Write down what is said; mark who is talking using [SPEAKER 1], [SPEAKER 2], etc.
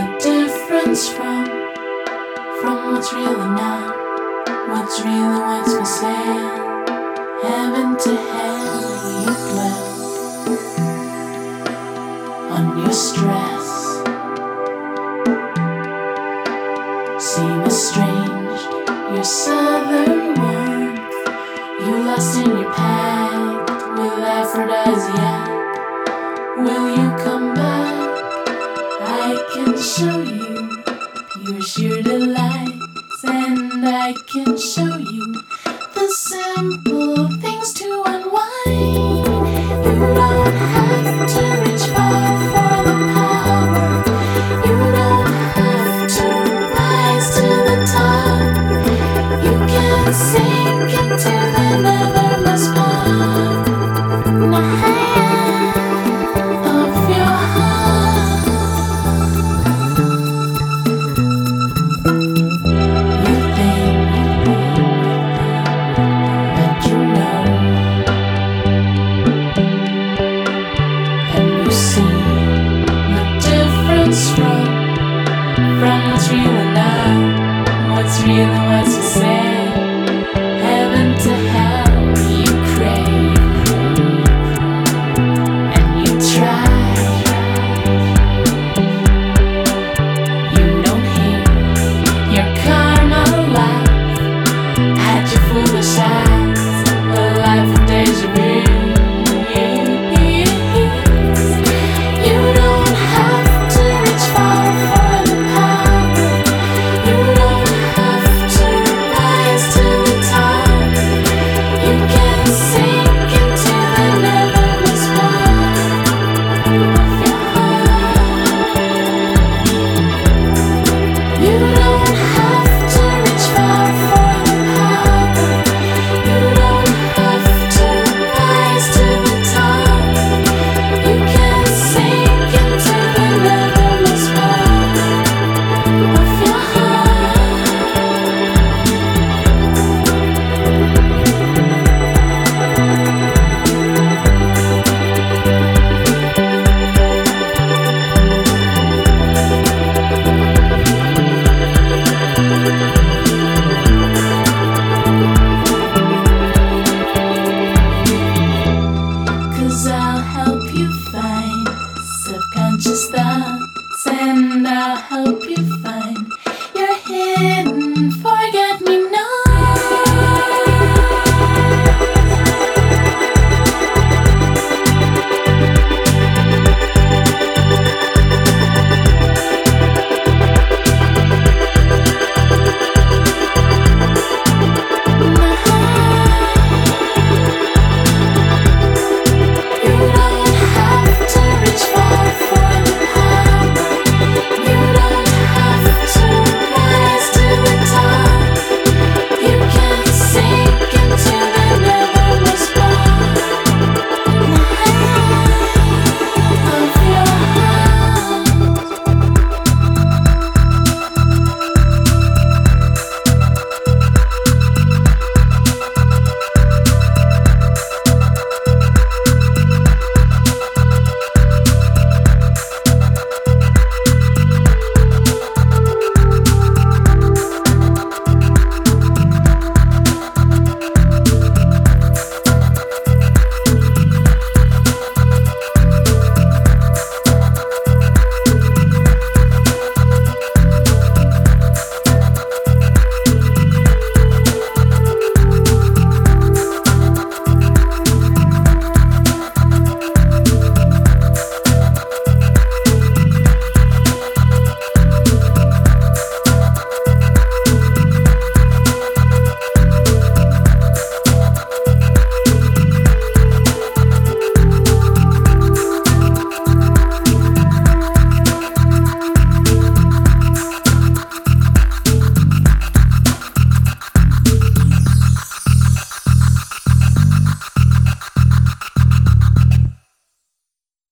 [SPEAKER 1] the difference from what's real and not, what's real and what's for sale. Heaven to hell, you dwell on your stress. Seem estranged, your southern warmth, you lost in your pact with aphrodisiac. Will you come back? I can show you pure sheer delights, and I can show you the simple things to unwind. You don't have to reach far for the power. You don't have to rise to the top. You can sink into the nethermost part of your heart. You think that you know, and you see the difference from what's real and not, what's real and what's to say. Heaven to hell, you crave, and you try. You don't hear your karma laugh at your foolish eyes, a life of deja vu. You don't have to reach far for the power. You don't have to rise to the top. You can sink into the nethermost part of your heart. You don't have to reach far for the power. You don't have to rise to the top. You can sink into the nethermost part of your heart. Cause I'll help you find subconscious thoughts, and I'll help you find